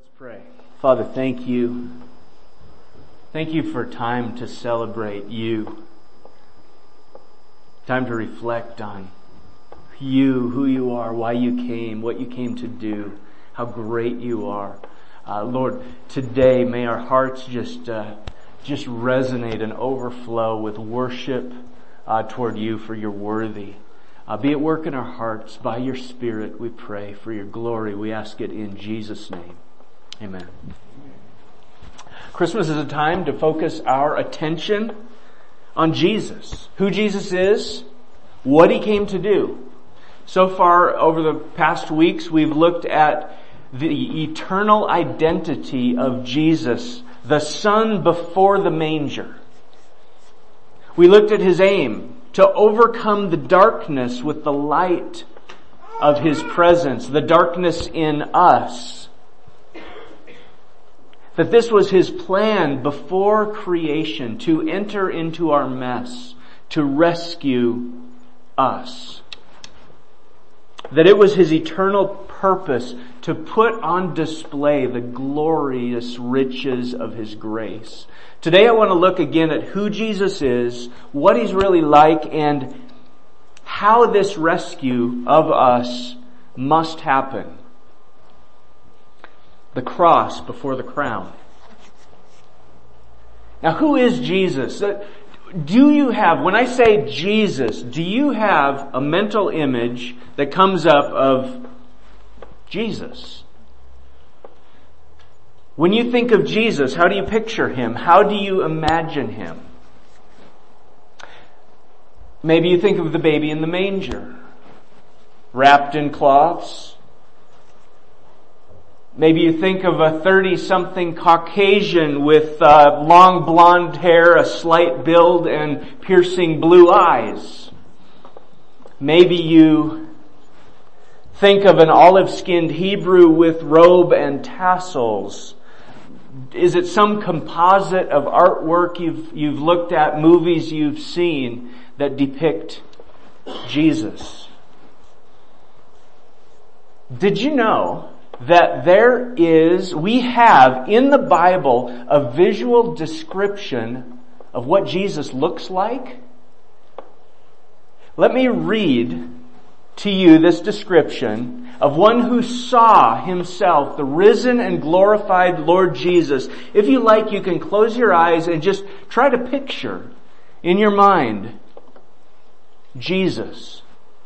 Let's pray. Father, thank you. Thank you for time to celebrate you. Time to reflect on you, who you are, why you came, what you came to do, how great you are. Lord, today may our hearts just resonate and overflow with worship toward you, for you're worthy. Be at work in our hearts by your Spirit, we pray, for your glory. We ask it in Jesus' name. Amen. Christmas is a time to focus our attention on Jesus. Who Jesus is, what he came to do. So far, over the past weeks, we've looked at the eternal identity of Jesus, the Son before the manger. We looked at his aim to overcome the darkness with the light of his presence, the darkness in us. That this was his plan before creation, to enter into our mess, to rescue us. That it was his eternal purpose to put on display the glorious riches of his grace. Today I want to look again at who Jesus is, what he's really like, and how this rescue of us must happen. The cross before the crown. Now, who is Jesus? Do you have, when I say Jesus, do you have a mental image that comes up of Jesus? When you think of Jesus, how do you picture him? How do you imagine him? Maybe you think of the baby in the manger, wrapped in cloths. Maybe you think of a 30-something Caucasian with long blonde hair, a slight build, and piercing blue eyes. Maybe you think of an olive-skinned Hebrew with robe and tassels. Is it some composite of artwork you've looked at, movies you've seen that depict Jesus? Did you know that we have in the Bible a visual description of what Jesus looks like? Let me read to you this description of one who saw himself, the risen and glorified Lord Jesus. If you like, you can close your eyes and just try to picture in your mind Jesus.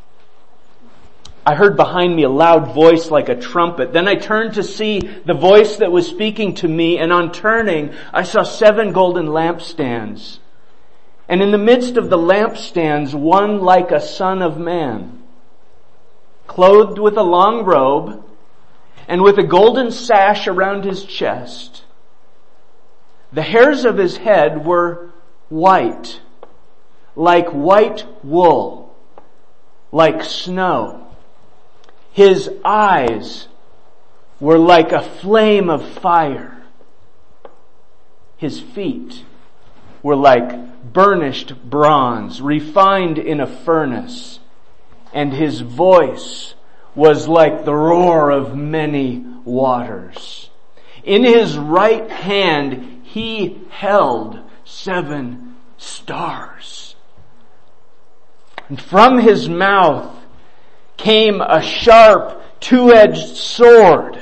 I heard behind me a loud voice like a trumpet. Then I turned to see the voice that was speaking to me, and on turning, I saw 7 golden lampstands. And in the midst of the lampstands, one like a son of man, clothed with a long robe, and with a golden sash around his chest. The hairs of his head were white, like white wool, like snow. His eyes were like a flame of fire. His feet were like burnished bronze, refined in a furnace. And his voice was like the roar of many waters. In his right hand he held 7 stars. And from his mouth came a sharp, 2-edged sword.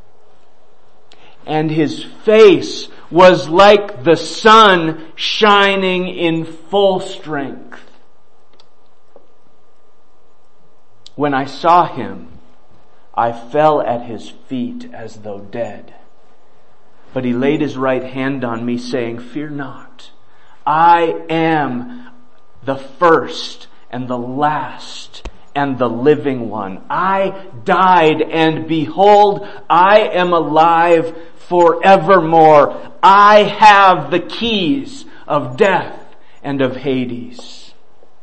And his face was like the sun shining in full strength. When I saw him, I fell at his feet as though dead. But he laid his right hand on me, saying, "Fear not. I am the first and the last and the living one. I died, and behold, I am alive forevermore. I have the keys of death and of Hades."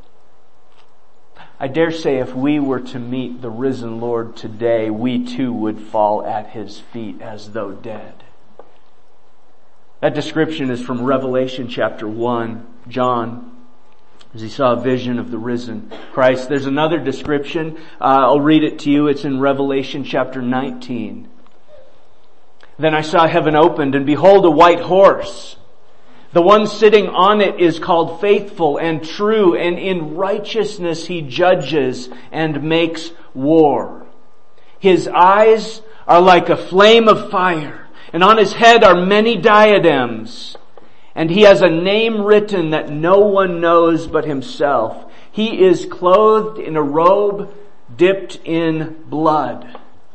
I dare say if we were to meet the risen Lord today, we too would fall at his feet as though dead. That description is from Revelation chapter 1, John, as he saw a vision of the risen Christ. There's another description. I'll read it to you. It's in Revelation chapter 19. Then I saw heaven opened, and behold, a white horse. The one sitting on it is called Faithful and True, and in righteousness he judges and makes war. His eyes are like a flame of fire, and on his head are many diadems. And he has a name written that no one knows but himself. He is clothed in a robe dipped in blood.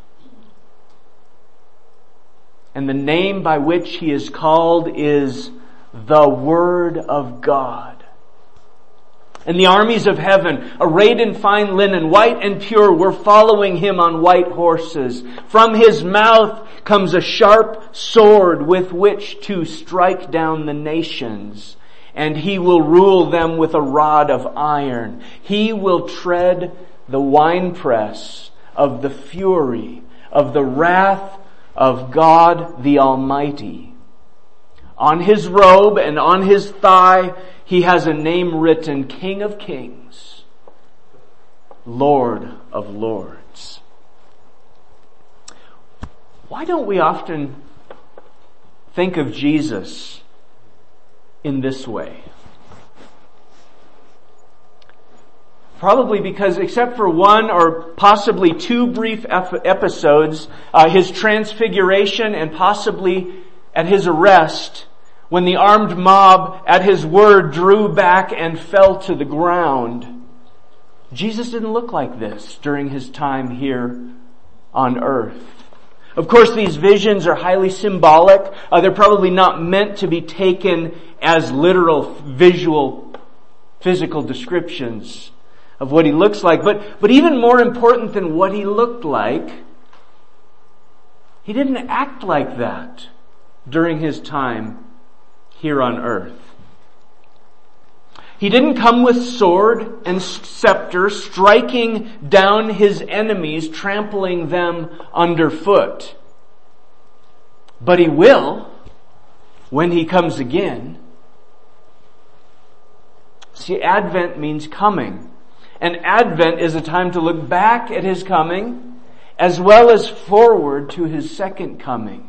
And the name by which he is called is the Word of God. And the armies of heaven, arrayed in fine linen, white and pure, were following him on white horses. From his mouth comes a sharp sword with which to strike down the nations. And he will rule them with a rod of iron. He will tread the winepress of the fury of the wrath of God the Almighty. On his robe and on his thigh he has a name written, King of Kings, Lord of Lords. Why don't we often think of Jesus in this way? Probably because, except for one or possibly two brief episodes, his transfiguration and possibly at his arrest, when the armed mob at his word drew back and fell to the ground, Jesus didn't look like this during his time here on earth. Of course, these visions are highly symbolic. They're probably not meant to be taken as literal, visual, physical descriptions of what he looks like. But even more important than what he looked like, he didn't act like that during his time here on earth. He didn't come with sword and scepter, striking down his enemies, trampling them underfoot. But he will when he comes again. See, Advent means coming. And Advent is a time to look back at his coming as well as forward to his second coming,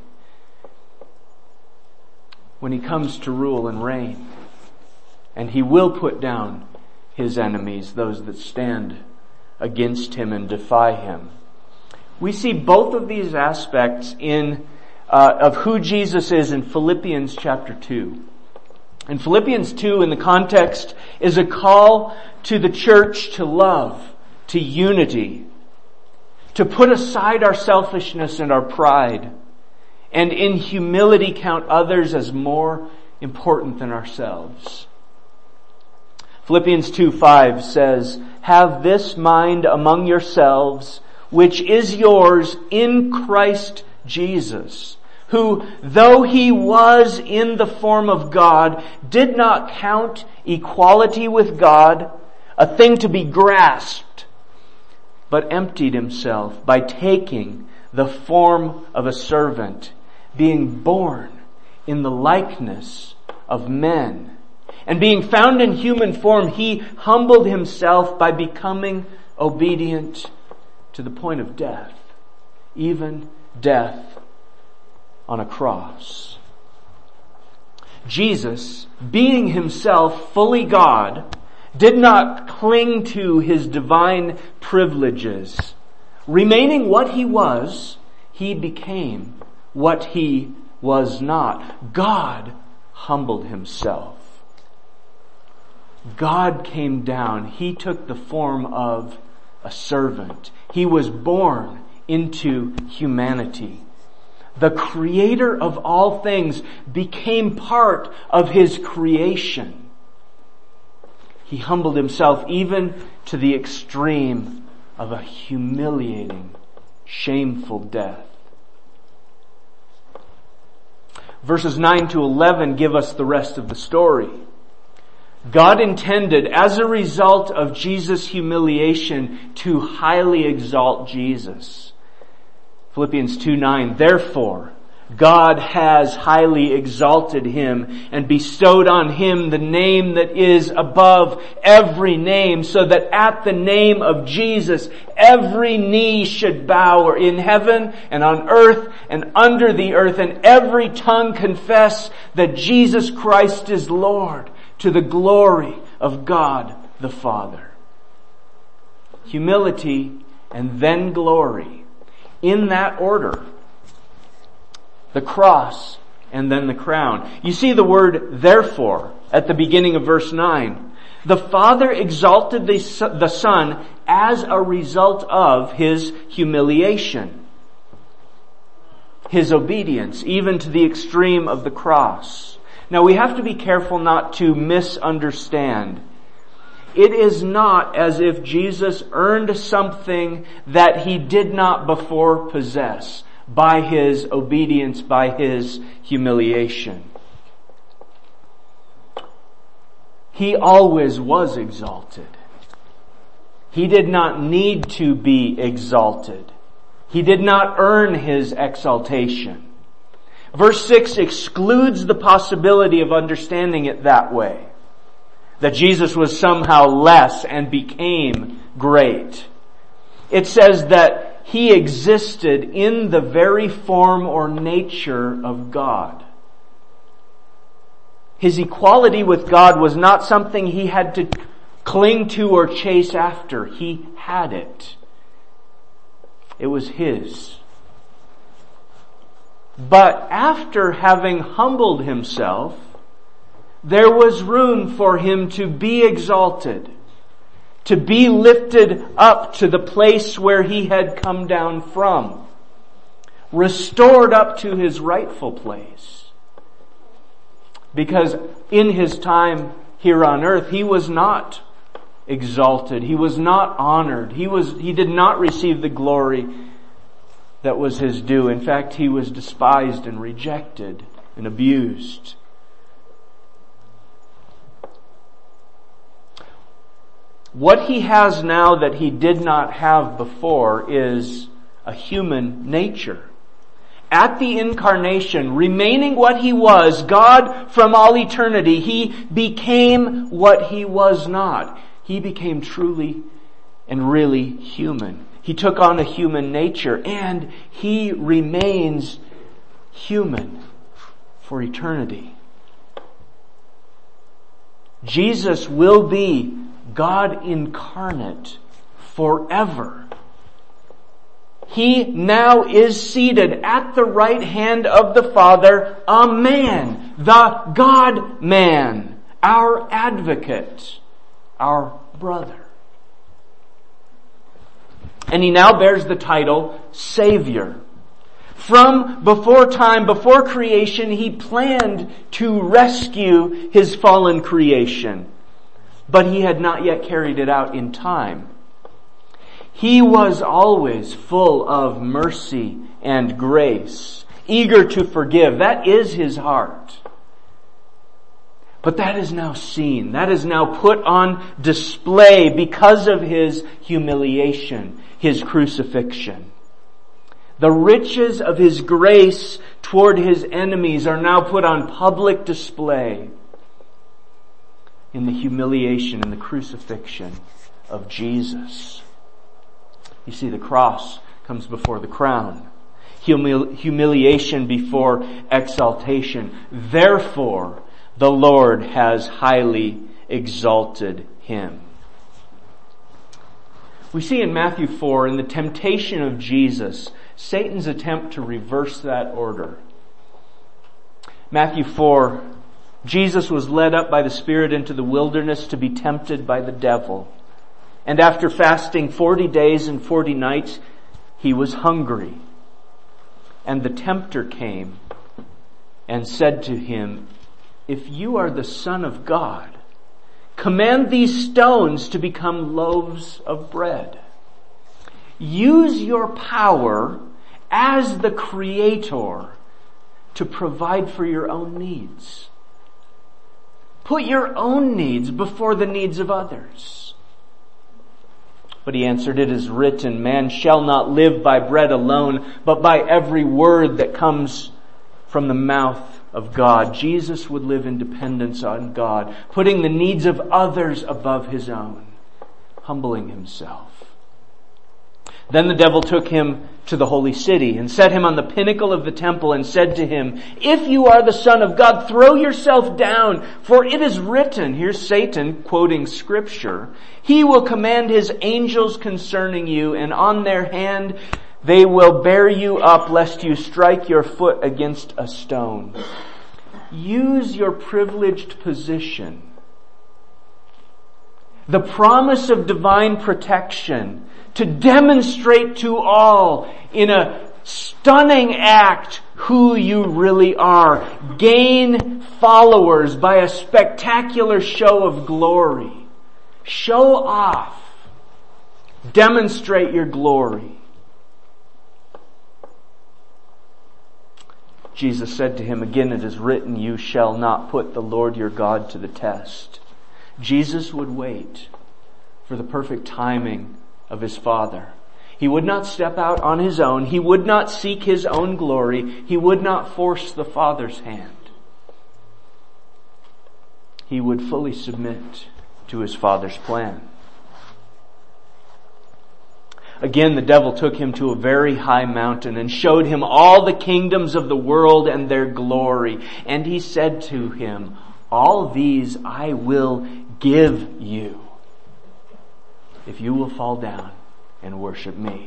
when he comes to rule and reign. And he will put down his enemies, those that stand against him and defy him. We see both of these aspects of who Jesus is in Philippians chapter 2. In Philippians 2, in the context, is a call to the church to love, to unity, to put aside our selfishness and our pride, and in humility count others as more important than ourselves. Philippians 2:5 says, "Have this mind among yourselves, which is yours in Christ Jesus, who, though he was in the form of God, did not count equality with God a thing to be grasped, but emptied himself by taking the form of a servant, being born in the likeness of men. And being found in human form, he humbled himself by becoming obedient to the point of death, even death on a cross." Jesus, being himself fully God, did not cling to his divine privileges. Remaining what he was, he became what he was not. God humbled himself. God came down. He took the form of a servant. He was born into humanity. The creator of all things became part of his creation. He humbled himself even to the extreme of a humiliating, shameful death. Verses 9 to 11 give us the rest of the story. God intended, as a result of Jesus' humiliation, to highly exalt Jesus. Philippians 2:9, "Therefore, God has highly exalted him and bestowed on him the name that is above every name, so that at the name of Jesus every knee should bow, or in heaven and on earth and under the earth, and every tongue confess that Jesus Christ is Lord, to the glory of God the Father. Humility and then glory, in that order. The cross, and then the crown. You see the word therefore at the beginning of verse 9. The Father exalted the Son as a result of his humiliation, his obedience, even to the extreme of the cross. Now we have to be careful not to misunderstand. It is not as if Jesus earned something that he did not before possess by his obedience, by his humiliation. He always was exalted. He did not need to be exalted. He did not earn his exaltation. Verse 6 excludes the possibility of understanding it that way, that Jesus was somehow less and became great. It says that he existed in the very form or nature of God. His equality with God was not something he had to cling to or chase after. He had it. It was his. But after having humbled himself, there was room for him to be exalted, to be lifted up to the place where he had come down from, restored up to his rightful place. Because in his time here on earth, he was not exalted. He was not honored. He did not receive the glory that was his due. In fact, he was despised and rejected and abused. What he has now that he did not have before is a human nature. At the incarnation, remaining what he was, God from all eternity, he became what he was not. He became truly and really human. He took on a human nature, and he remains human for eternity. Jesus will be God incarnate forever. He now is seated at the right hand of the Father, a man, the God-man, our advocate, our brother. And he now bears the title Savior. From before time, before creation, he planned to rescue his fallen creation. But he had not yet carried it out in time. He was always full of mercy and grace, eager to forgive. That is his heart. But that is now seen. That is now put on display because of his humiliation, his crucifixion. The riches of his grace toward his enemies are now put on public display in the humiliation and the crucifixion of Jesus. You see, the cross comes before the crown. Humiliation before exaltation. Therefore, the Lord has highly exalted him. We see in Matthew 4, in the temptation of Jesus, Satan's attempt to reverse that order. Matthew 4, Jesus was led up by the Spirit into the wilderness to be tempted by the devil. And after fasting 40 days and 40 nights, he was hungry. And the tempter came and said to him, "If you are the Son of God, command these stones to become loaves of bread." Use your power as the Creator to provide for your own needs. Put your own needs before the needs of others. But he answered, "It is written, man shall not live by bread alone, but by every word that comes from the mouth of God. Jesus would live in dependence on God, putting the needs of others above his own, humbling himself. Then the devil took him to the holy city and set him on the pinnacle of the temple and said to him, "If you are the Son of God, throw yourself down, for it is written," here's Satan quoting scripture, "He will command his angels concerning you, and on their hand they will bear you up, lest you strike your foot against a stone." Use your privileged position, the promise of divine protection, to demonstrate to all in a stunning act who you really are. Gain followers by a spectacular show of glory. Show off. Demonstrate your glory. Jesus said to him, "Again it is written, you shall not put the Lord your God to the test." Jesus would wait for the perfect timing of his Father. He would not step out on his own. He would not seek his own glory. He would not force the Father's hand. He would fully submit to his Father's plan. Again, the devil took him to a very high mountain and showed him all the kingdoms of the world and their glory. And he said to him, "All these I will give you, if you will fall down and worship me."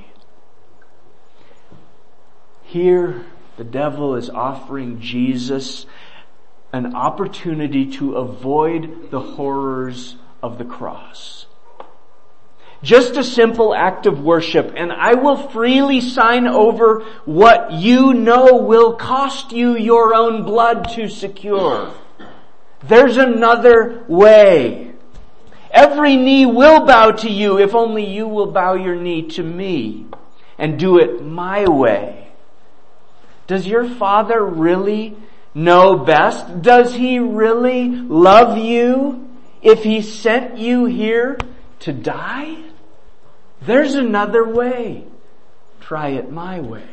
Here, the devil is offering Jesus an opportunity to avoid the horrors of the cross. Just a simple act of worship, and I will freely sign over what you know will cost you your own blood to secure. There's another way. Every knee will bow to you if only you will bow your knee to me and do it my way. Does your Father really know best? Does he really love you if he sent you here to die? There's another way. Try it my way.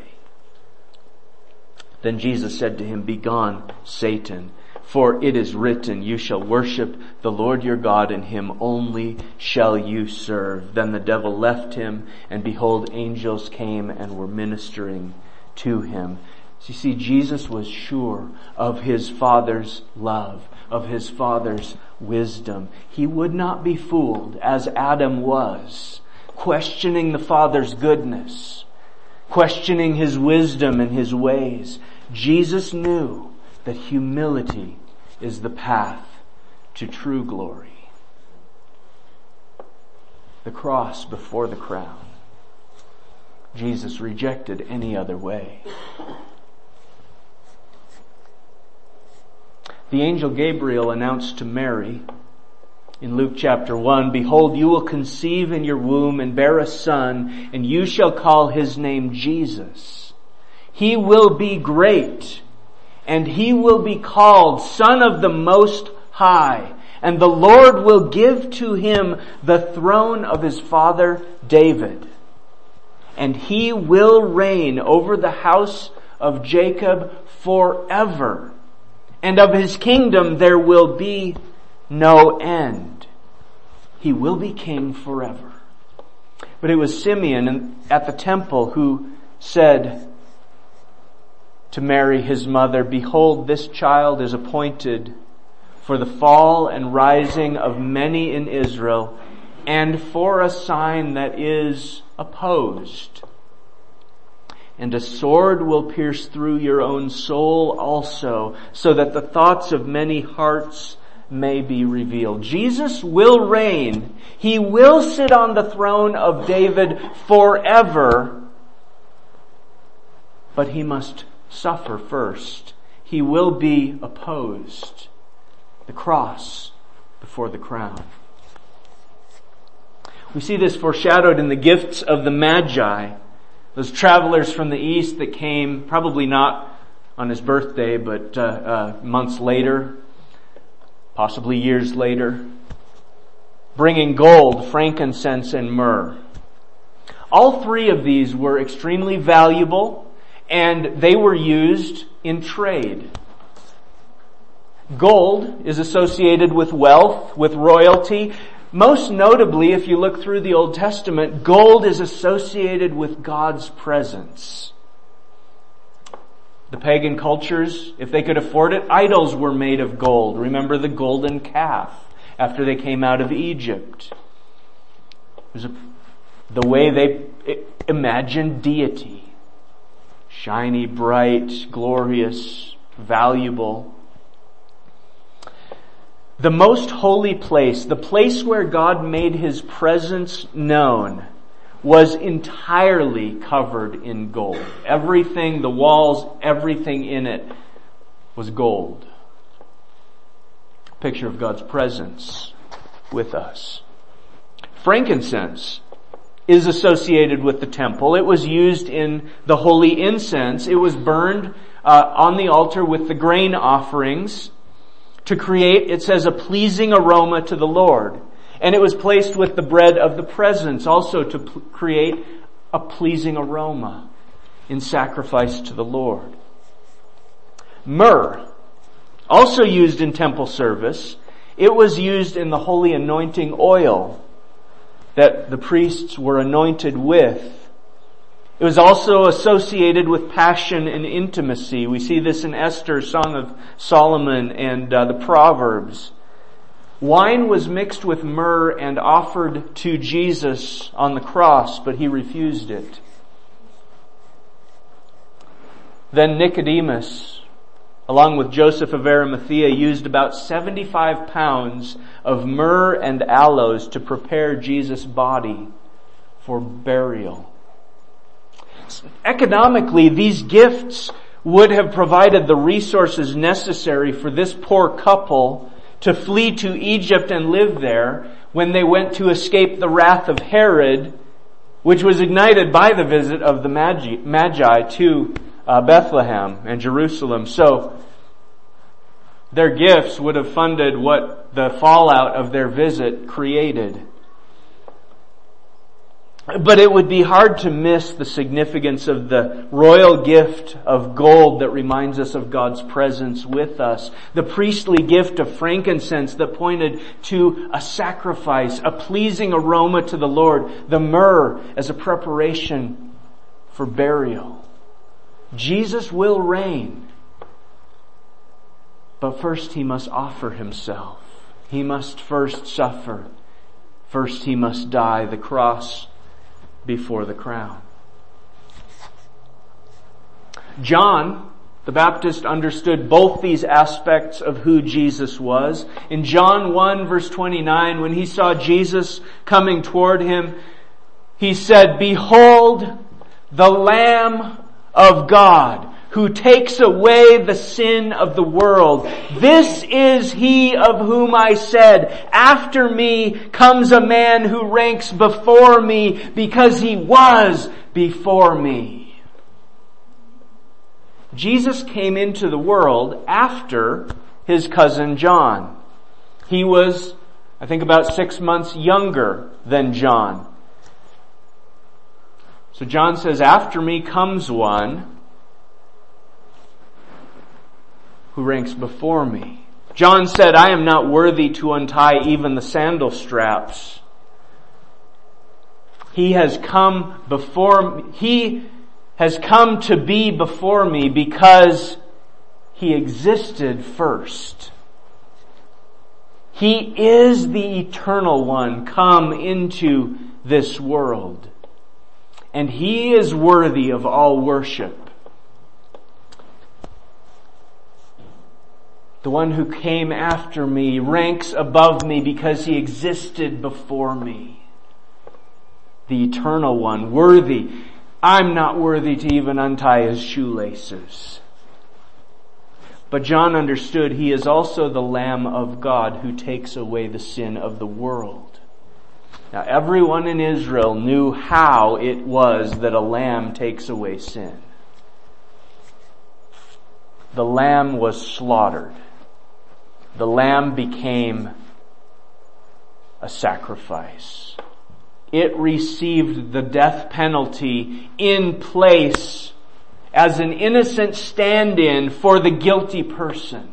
Then Jesus said to him, "Begone, Satan, for it is written, you shall worship the Lord your God, and him only shall you serve." Then the devil left him, and behold, angels came and were ministering to him. So you see, Jesus was sure of his Father's love, of his Father's wisdom. He would not be fooled, as Adam was, questioning the Father's goodness, questioning his wisdom and his ways. Jesus knew that humility is the path to true glory. The cross before the crown. Jesus rejected any other way. The angel Gabriel announced to Mary in Luke chapter 1, "Behold, you will conceive in your womb and bear a son, and you shall call his name Jesus. He will be great, and he will be called Son of the Most High. And the Lord will give to him the throne of his father David. And he will reign over the house of Jacob forever. And of his kingdom there will be no end." He will be king forever. But it was Simeon at the temple who said to Mary, his mother, "Behold, this child is appointed for the fall and rising of many in Israel, and for a sign that is opposed. And a sword will pierce through your own soul also, so that the thoughts of many hearts may be revealed." Jesus will reign. He will sit on the throne of David forever, but he must suffer first. He will be opposed. The cross before the crown. We see this foreshadowed in the gifts of the Magi, those travelers from the east that came, probably not on his birthday, but months later, possibly years later, bringing gold, frankincense, and myrrh. All three of these were extremely valuable and they were used in trade. Gold is associated with wealth, with royalty. Most notably, if you look through the Old Testament, gold is associated with God's presence. The pagan cultures, if they could afford it, idols were made of gold. Remember the golden calf after they came out of Egypt. It was the way they imagined deity. Shiny, bright, glorious, valuable. The most holy place, the place where God made His presence known, was entirely covered in gold. Everything, the walls, everything in it was gold. Picture of God's presence with us. Frankincense is associated with the temple. It was used in the holy incense. It was burned on the altar with the grain offerings to create, it says, a pleasing aroma to the Lord. And it was placed with the bread of the presence also to create a pleasing aroma in sacrifice to the Lord. Myrrh, also used in temple service. It was used in the holy anointing oil that the priests were anointed with. It was also associated with passion and intimacy. We see this in Esther, Song of Solomon, and the Proverbs. Wine was mixed with myrrh and offered to Jesus on the cross, but He refused it. Then Nicodemus, along with Joseph of Arimathea, used about 75 pounds of myrrh and aloes to prepare Jesus' body for burial. Economically, these gifts would have provided the resources necessary for this poor couple to flee to Egypt and live there when they went to escape the wrath of Herod, which was ignited by the visit of the Magi to Bethlehem and Jerusalem. So their gifts would have funded what the fallout of their visit created. But it would be hard to miss the significance of the royal gift of gold that reminds us of God's presence with us. The priestly gift of frankincense that pointed to a sacrifice, a pleasing aroma to the Lord. The myrrh as a preparation for burial. Jesus will reign. But first He must offer Himself. He must first suffer. First He must die, the cross before the crown. John the Baptist understood both these aspects of who Jesus was. In John 1 verse 29, when he saw Jesus coming toward him, he said, "Behold, the Lamb of God, who takes away the sin of the world. This is He of whom I said, after me comes a man who ranks before me because He was before me." Jesus came into the world after His cousin John. He was, I think, about 6 months younger than John. So John says, "After me comes one who ranks before me." John said, "I am not worthy to untie even the sandal straps." He has come to be before me because He existed first. He is the eternal one come into this world. And He is worthy of all worship. The one who came after me ranks above me because He existed before me. The eternal one, worthy. I'm not worthy to even untie His shoelaces. But John understood He is also the Lamb of God who takes away the sin of the world. Now everyone in Israel knew how it was that a lamb takes away sin. The lamb was slaughtered. The lamb became a sacrifice. It received the death penalty in place as an innocent stand-in for the guilty person.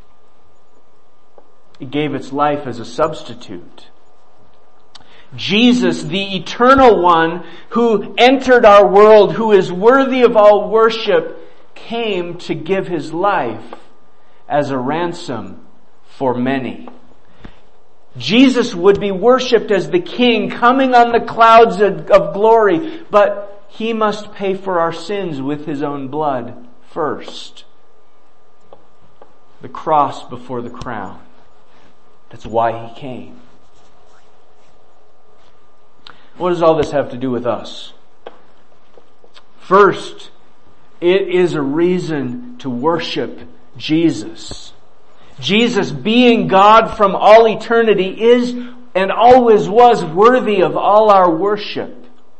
It gave its life as a substitute. Jesus, the eternal one who entered our world, who is worthy of all worship, came to give his life as a ransom for many. Jesus would be worshipped as the King coming on the clouds of glory, but he must pay for our sins with his own blood first. The cross before the crown. That's why he came. What does all this have to do with us? First, it is a reason to worship Jesus. Jesus, being God from all eternity, is and always was worthy of all our worship.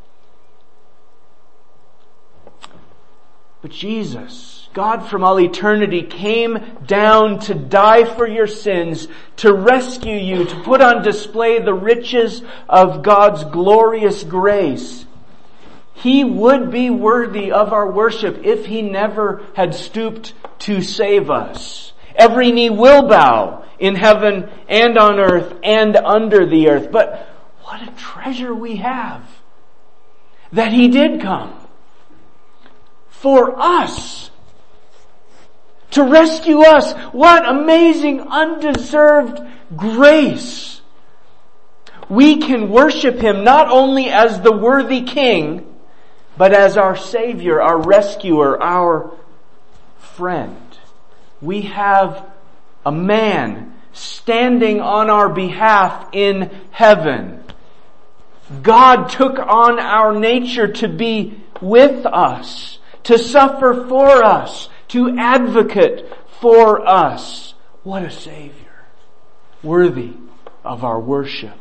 But Jesus, God from all eternity, came down to die for your sins, to rescue you, to put on display the riches of God's glorious grace. He would be worthy of our worship if he never had stooped to save us. Every knee will bow in heaven and on earth and under the earth. But what a treasure we have that he did come for us, to rescue us. What amazing, undeserved grace. We can worship him not only as the worthy King, but as our Savior, our rescuer, our friend. We have a man standing on our behalf in heaven. God took on our nature to be with us, to suffer for us, to advocate for us. What a Savior, worthy of our worship.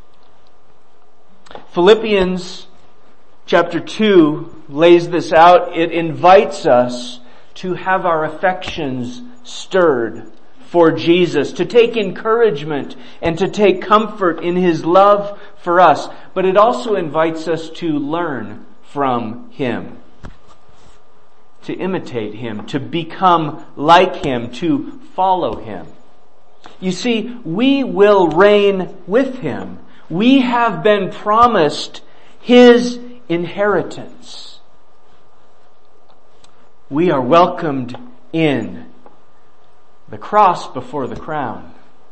Philippians chapter 2 lays this out. It invites us to have our affections stirred for Jesus, to take encouragement and to take comfort in his love for us. But it also invites us to learn from him, to imitate him, to become like him, to follow him. You see, we will reign with him. We have been promised his inheritance. We are welcomed in. The cross before the crown.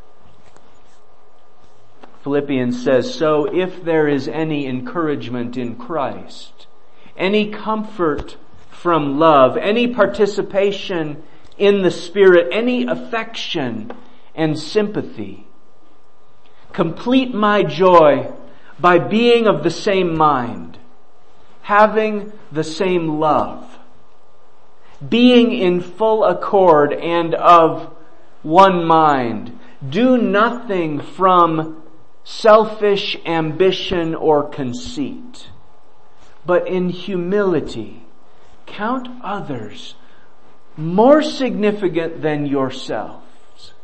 Philippians says, so if there is any encouragement in Christ, any comfort from love, any participation in the Spirit, any affection and sympathy, complete my joy by being of the same mind, having the same love, being in full accord and of one mind. Do nothing from selfish ambition or conceit, but in humility count others more significant than yourselves.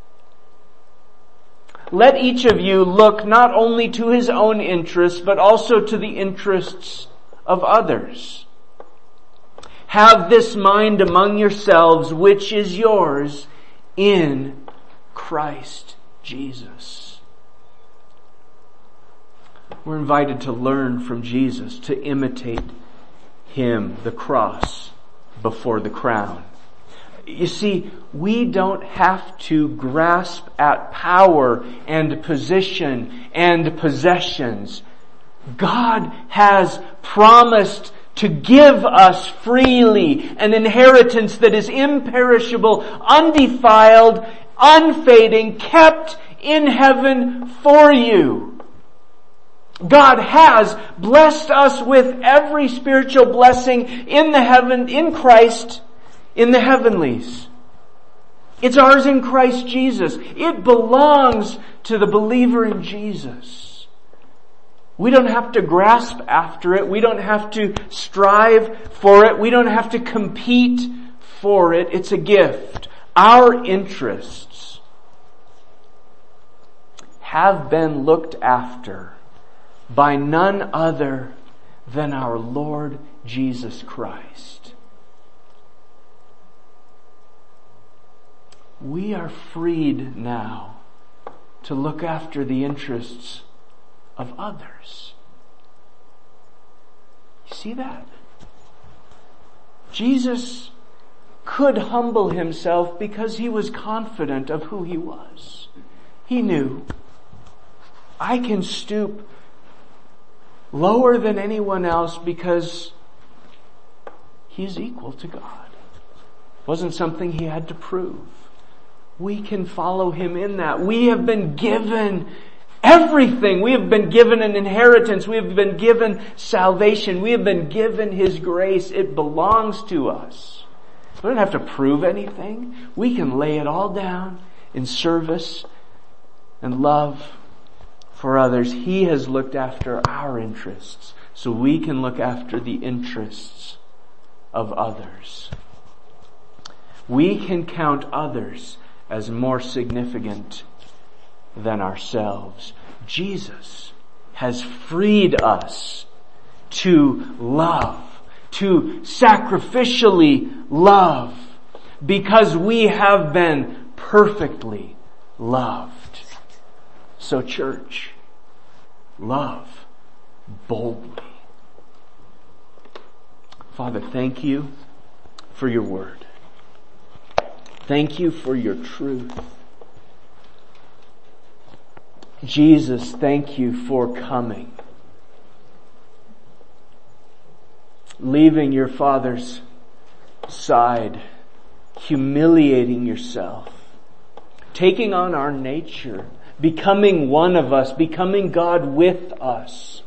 Let each of you look not only to his own interests, but also to the interests of others. Have this mind among yourselves, which is yours in Christ Jesus. We're invited to learn from Jesus, to imitate him, the cross before the crown. You see, we don't have to grasp at power and position and possessions. God has promised to give us freely an inheritance that is imperishable, undefiled, unfading, kept in heaven for you. God has blessed us with every spiritual blessing in the heaven, in Christ, in the heavenlies. It's ours in Christ Jesus. It belongs to the believer in Jesus. We don't have to grasp after it. We don't have to strive for it. We don't have to compete for it. It's a gift. Our interests have been looked after by none other than our Lord Jesus Christ. we are freed now to look after the interests of others. You see that? Jesus could humble himself because he was confident of who he was. He knew, I can stoop lower than anyone else because he's equal to God. It wasn't something he had to prove. We can follow him in that. We have been given everything. We have been given an inheritance. We have been given salvation. We have been given his grace. It belongs to us. We don't have to prove anything. We can lay it all down in service and love for others. He has looked after our interests, so we can look after the interests of others. We can count others as more significant than ourselves. Jesus has freed us to love, to sacrificially love, because we have been perfectly loved. So church, love boldly. Father, thank you for your word. Thank you for your truth. Jesus, thank you for coming, leaving your Father's side, humiliating yourself, taking on our nature, becoming one of us, becoming God with us.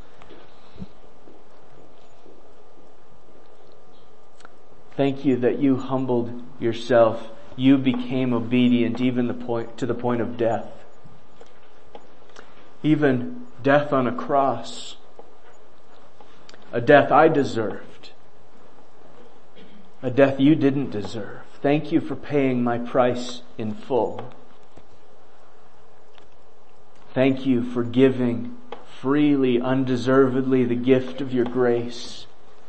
Thank you that you humbled yourself. You became obedient even to the point of death. Even death on a cross. A death I deserved. A death you didn't deserve. Thank you for paying my price in full. Thank you for giving freely, undeservedly the gift of your grace.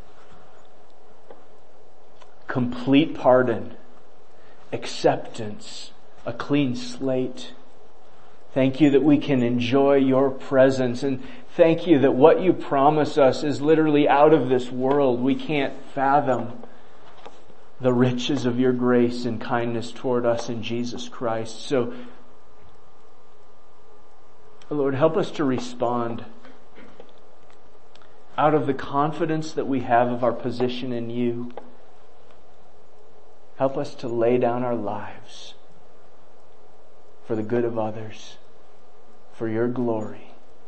Complete pardon. Acceptance, a clean slate. Thank you that we can enjoy your presence, and thank you that what you promise us is literally out of this world. We can't fathom the riches of your grace and kindness toward us in Jesus Christ. So, Lord, help us to respond out of the confidence that we have of our position in you. Help us to lay down our lives for the good of others, for your glory.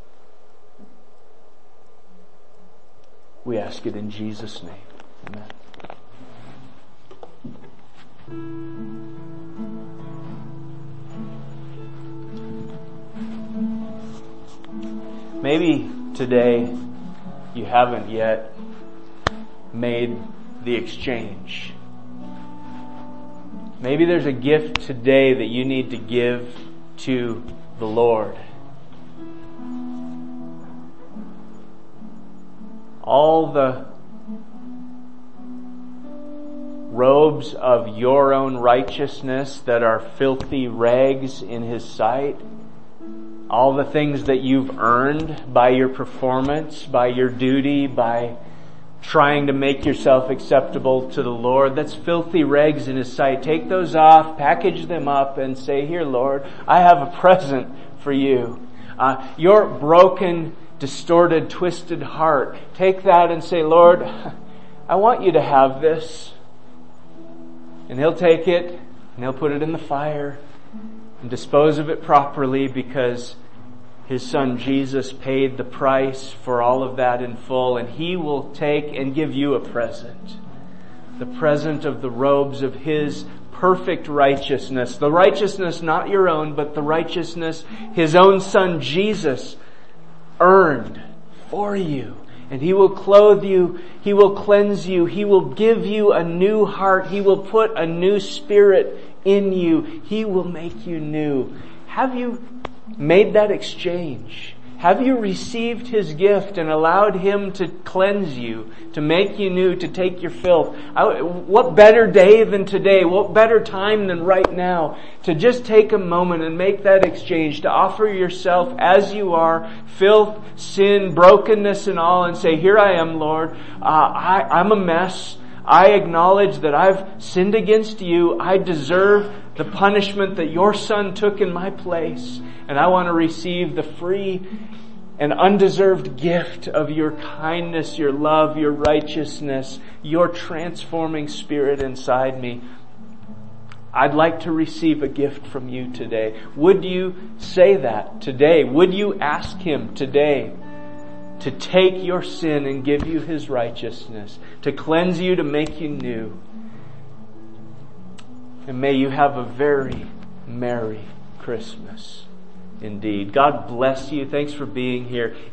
We ask it in Jesus' name. Amen. Maybe today you haven't yet made the exchange. Maybe there's a gift today that you need to give to the Lord. All the robes of your own righteousness that are filthy rags in His sight, all the things that you've earned by your performance, by your duty, by trying to make yourself acceptable to the Lord, that's filthy rags in His sight. Take those off, package them up, and say, here, Lord, I have a present for you. Your broken, distorted, twisted heart, take that and say, Lord, I want you to have this. And He'll take it, and He'll put it in the fire, and dispose of it properly, because His Son Jesus paid the price for all of that in full, and He will take and give you a present. The present of the robes of His perfect righteousness. The righteousness not your own, but the righteousness His own Son Jesus earned for you. And He will clothe you, He will cleanse you, He will give you a new heart, He will put a new spirit in you, He will make you new. Have you made that exchange? Have you received His gift and allowed Him to cleanse you, to make you new, to take your filth? What better day than today? What better time than right now to just take a moment and make that exchange, to offer yourself as you are, filth, sin, brokenness and all, and say, here I am, Lord. I'm a mess. I acknowledge that I've sinned against you. I deserve the punishment that your Son took in my place. And I want to receive the free and undeserved gift of your kindness, your love, your righteousness, your transforming Spirit inside me. I'd like to receive a gift from you today. Would you say that today? Would you ask Him today to take your sin and give you His righteousness, to cleanse you, to make you new? And may you have a very Merry Christmas indeed. God bless you. Thanks for being here.